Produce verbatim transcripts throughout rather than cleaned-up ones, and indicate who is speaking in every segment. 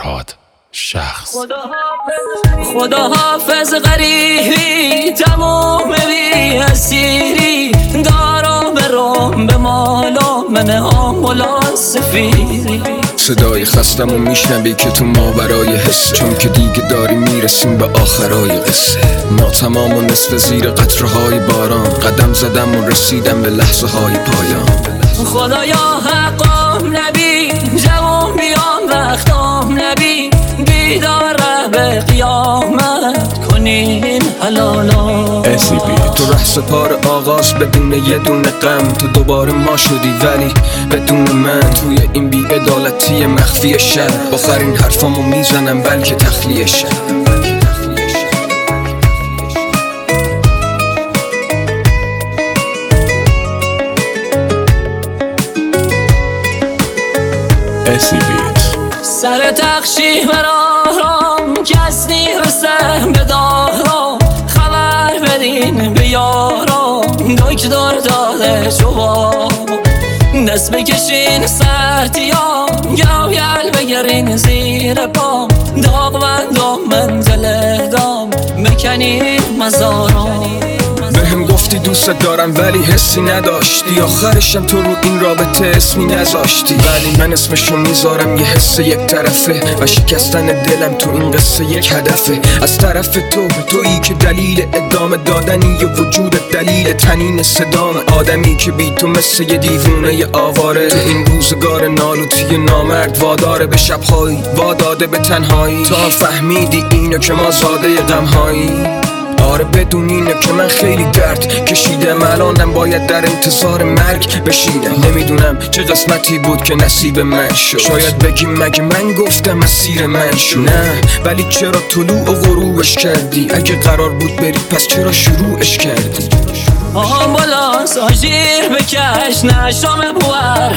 Speaker 1: فرهاد شخص.
Speaker 2: خدا حافظ غریبی تموم بی اسیری دارم برم به مالا من آمبولانس سفیری.
Speaker 3: صدای خستم و میشنوی که تو ما برای حس، چون که دیگه داری میرسیم به آخرای قصه. ناتمام و نصف زیر قطرهای باران قدم زدم و رسیدم به لحظه های پایان.
Speaker 2: خدایا حقام نبی جوان بیام وقتام نبی بیدار به قیامت کنین حلالا.
Speaker 3: اسیبی تو ره سپار آغاز بدون یه دونه غم، تو دوباره ما شدی ولی بدون من. توی این بی‌عدالتی مخفی شر آخرین حرفامو میزنم بلکه تخلیه شر.
Speaker 2: سر تخشی برارم کس نیرسه به دارم، خبر بدین به یارم دکتر داده جواب. دست بکشین سرتیام گویل بگرین زیر پام، داغ بندم منزل دام بکنین مزارم.
Speaker 3: بهم گفتی دوست دارم ولی حسی نداشتی، آخرشم تو رو این رابطه اسمی نذاشتی. ولی من اسمشو میذارم یه حس یک طرفه و شکستن دلم تو این قصه یک هدفه. از طرف تو تویی که دلیل ادامه دادنی ی وجود دلیل تنین صدام. آدمی که بی تو مثل یه دیوونه ی آواره، تو این روزگار نالوتی نامرد واداره به شبهایی واداده به تنهایی. تا فهمیدی اینو که ما زاده غمهایی. آره بدون اینه که من خیلی درد کشیدم، الانم باید در انتظار مرگ بشینم. نمیدونم چه قسمتی بود که نصیب من شد، شاید بگیم مگه من گفتم مسیر من شد. نه ولی چرا طلوع و غروبش کردی؟ اگه قرار بود بری پس چرا شروعش کردی؟
Speaker 2: آمبولانس آژیر بکش نشام بور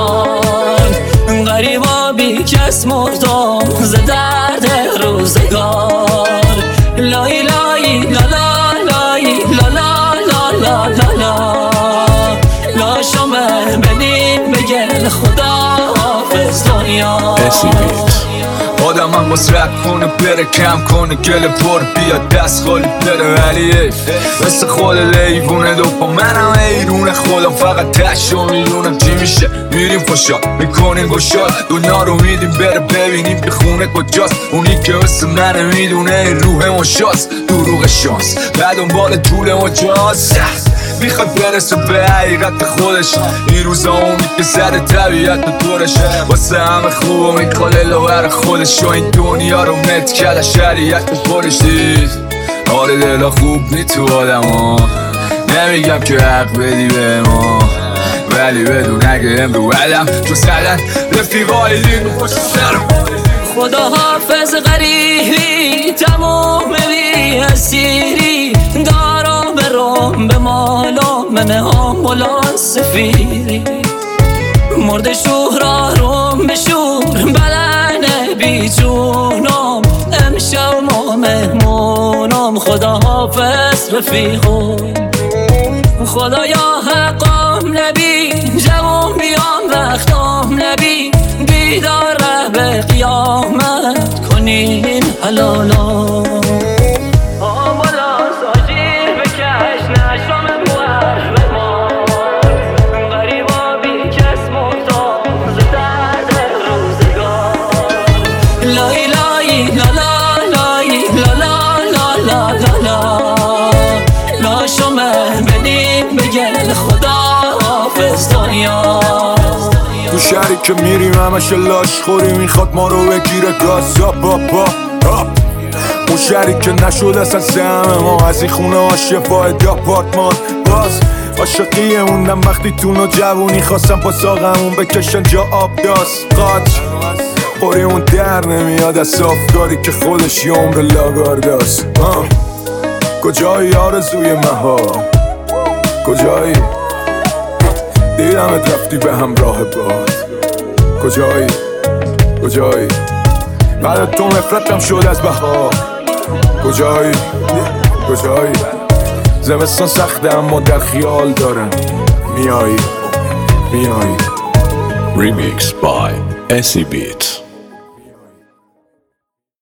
Speaker 2: بمان، غریبا بی کس مردم ز درد روزگار. لای لای لا لا لای لا لا لا لا لا لا لا شامه بدین بگل خدا حافظ دنیا.
Speaker 4: آدم هم باز رد کنه بره کم کنه گل پر بیاد دست خالی بره. ولی مثل خود لیوونه دو پا منم ایرونه خودم فقط تشو میدونم چی میشه. میریم خوشا میکنیم گشاد دنیا رو میدیم بره ببینیم که خونه کجاست. اونی که مثل منه میدونه روح مشاست دروغ شانس بعد دنبال طول مجاز میخواد برسه به حقیقت خودش. این روزا اونی که زده طبیعت به دورشه واسه همه خوب و میخواد لور خودش. و این دنیا رو مت کرده شریعت به خودش دید. آره دلا خوب نی تو آدم ها، نمیگم که حق بدی به ما، ولی بدون اگه امرو علم تو زدن رفیقای دین رو پشت سرم.
Speaker 2: خدا حافظ غریبی تموم بی اسیری دارم برم به مالا من آمبولانس سفیری. مرد شهرا روم به شور بلنه بی جونم، امشب ما مهمونم خدا حافظ رفیقم. خدایا حقام نبی جوان بیام وقتام نبی بیدار به قیامت کنین حلالا. آمبولانس آژیر بکش نشام بور بمان، غریبا بی کس مردم ز درد روزگار. لای لای لا لا لای لا لا لا لا لا لا لا شامه بدین بگل خدا حافظ دنیا.
Speaker 4: تو شهری که میریم همش لاش خوری میخواد ما رو بگیره گاز با با اون شهری که نشد اصلا سهم ما از این خونه ها شفای داپارتمان. باز عاشقی موندم وقتی تو نو جوونی خواستم با ساقمون بکشن جا آب داست قاج خوری اون در نمیاد از صافکاری که خودش یه عمر لاگارداست. کجایی آرزوی مها کجایی؟ دیدمت رفتی به همراه باد کجایی کجایی؟ بعد تو نفرتم شد از بهار کجایی کجایی؟ زمستان سخته اما در خیال دارم میایی میایی.
Speaker 1: Remix by Acid Beat.